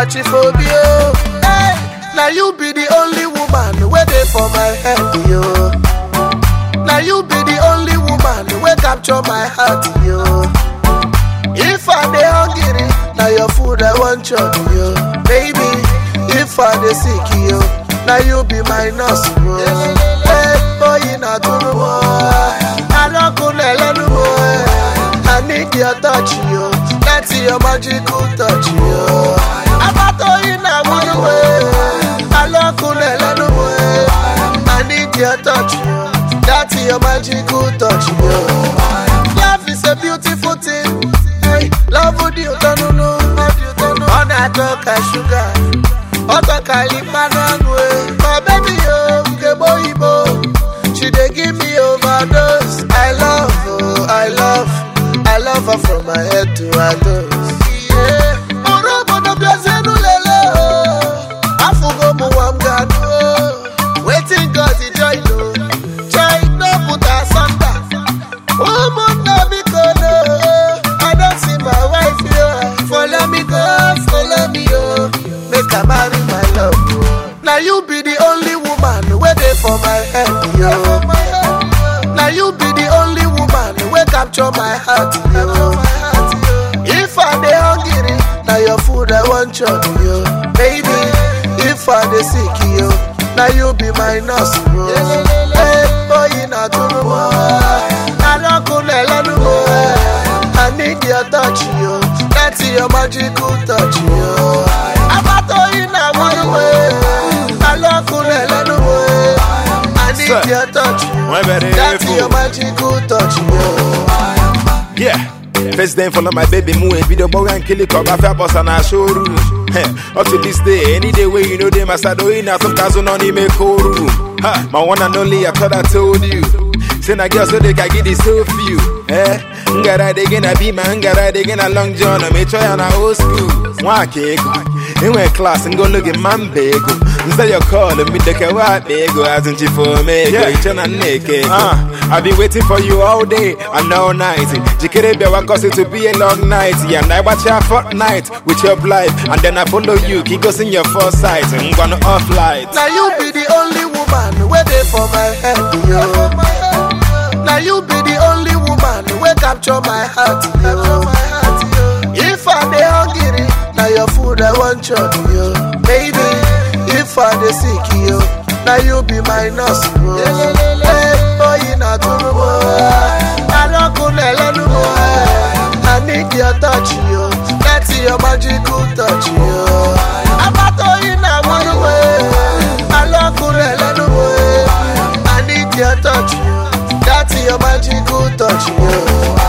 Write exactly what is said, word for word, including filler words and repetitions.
catch it for you. Hey, now you be the only woman where they for my head, yo. Now you be the only woman where capture my heart, yo. If I dey hungry, now your food I want you, yo. Baby, if I dey sick, yo, now you be my nurse, yo. Hey, boy, you not gonna boy. I don't go no more. I need your touch, yo. That's your magical touch, yo. I'm not going to one way. I don't go no more. I need your touch, yo. That's your magical touch, yo. Love is a beautiful thing. Hey, love would you don't know, love you don't know. On a talk a sugar, on a calimanangwe. My baby, yo, the boy, bo. She dey give me overdose. I love, oh, I love, I love her from my head to her toes. Yeah, oh, no, no, no, lele, oh. I forgot mo am gado. Waiting God to join, no. Join, no, put us under. Oh, mo na mi kono. I don't see my wife, yo. Follow me, go, follow me, yo. Make her marry my love, yo. Now you be the only woman where they for my head, yo. Now you be the only woman where capture my heart, yo. If I dey hungry, now your food I want you, yo. Baby, if I dey sick, yo, now you be my nurse, yo. Hey, boy, you not gonna boy. I don't go no more. I need your touch, yo. That's your magical touch, yo. I'm not going to one way. I love you, no way. I need your touch, yo. That's your magical touch, yo. Yeah. First day follow my baby move video boy and kill it up after boss and I show room. Up to this day, any day where you know them as I do in a some thousand on him make room. Ha, my one and only I thought I told you. Send a girl so they can get this so few. Eh? Ngara they gonna be my ngara they gonna long john and me try on a old school. One cake. In my class and go look at man bagel. Instead you calling me the white bagel hasn't you for me? Yeah, you turn a naked. Uh, I've been waiting for you all day and all night. You can't be what cause it to be a long night. Yeah, and I watch your fortnight with your life. And then I follow you, keep us in your foresight. I'm gonna off light. Now you be the only woman where they for my head, yo. Now you be the only woman where capture my heart, yo. If I dey hungry, now your food I want you, yo. Baby, if I dey sick, yo, now you be my nurse, yo. Hey, boy, you not gonna boy. I don't go no more. I need your touch, yo. That's your magical touch, yo. I'm not going to one way. I love you, no way. I need your touch, yo. That's your magical touch, yo.